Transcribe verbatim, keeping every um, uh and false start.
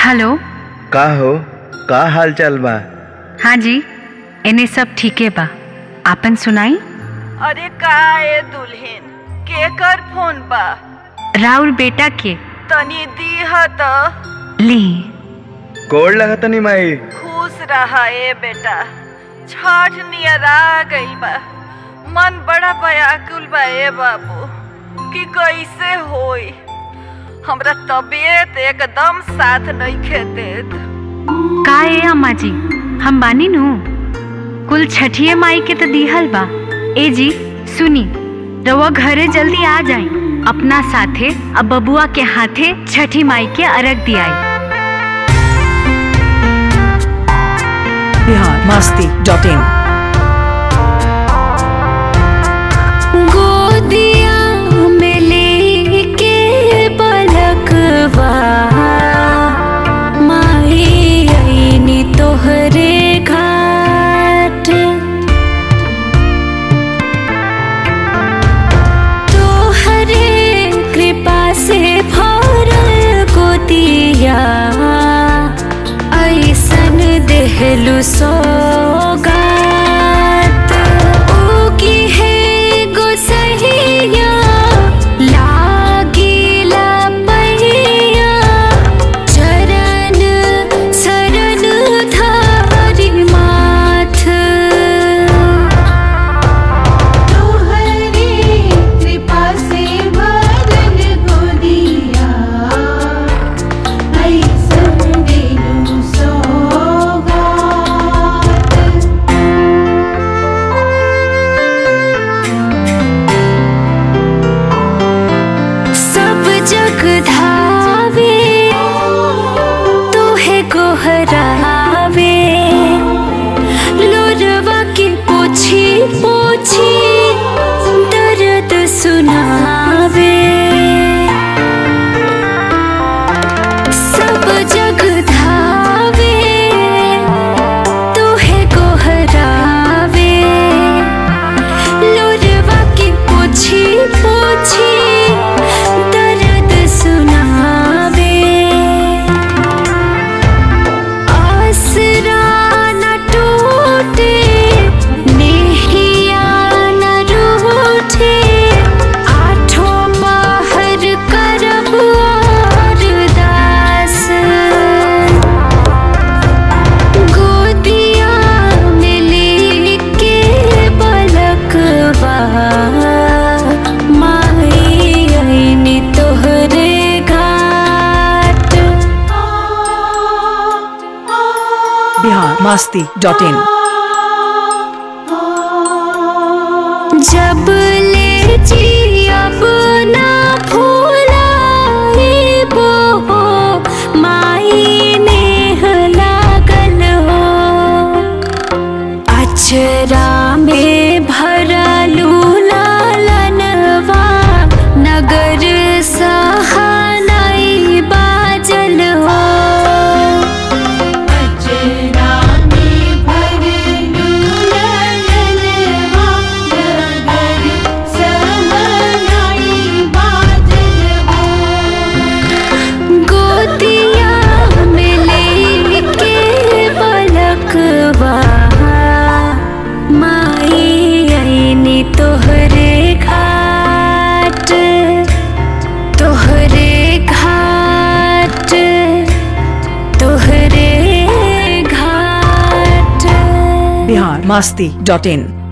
Hello. का हो, का हाल चाल बा? हाँ जी, इन्हें सब ठीके बा। आपन सुनाई? अरे का ए दुल्हन, केकर फोन बा? राउर बेटा के। तनी दीह त। ली। कोड लगा तनी माई। खुश रहा ए बेटा, छठ नियर आ गई बा। मन बड़ा व्याकुल बा ए बाबू कि कैसे होई। हमरा तबीयत एकदम साथ नइखे देत। का ए अम्मा जी, हम बानी नु। कुल छठिए माई के तो दीहल बा। ए जी सुनी, रउआ घरे जल्दी आ जाए। अपना साथे अब बबुआ के हाथे छठी माई के अर्घ दियाई। Bihar Masti dot in. गोदिया में लेके पलकवा माही आईनी तोहरे घाट। तोहरे कृपा से भरल गोदिया ऐसन देहलु सौगात। ओकी है गोसहिया लागिला पहिया चरण शरण धारी माथ। तोहरे कृपा से भरल गोदिया ऐसन देलु सौगात। सब जग धावे तोहे गोहरावे। लोरवा के पोछी पोछी दर्द सुनावे। सब जग धावे तोहे गोहरावे। लोरवा के पोछी पोछी दर्द सुनावे। आसरा न टूटे नेहिया न रूठे। आठों पहर करब अरदास। गोदिया में लेके पलकवा माही आईनी तोहरे घाट। Bihar Masti dot in. जब ले जियब ना भुलाइबो माई नेह लागल हो। अचरा में भरलू लालनवा नगर सहानाई बाजल हो। अचरा में भरलू ललनवा नगर सहनाई बाजल हो। गोदिया में लेके पलकवा माई आईनी तोहरे घाट। तोहरे घाट तोहरे घाट। बिहार मस्ती डॉट इन।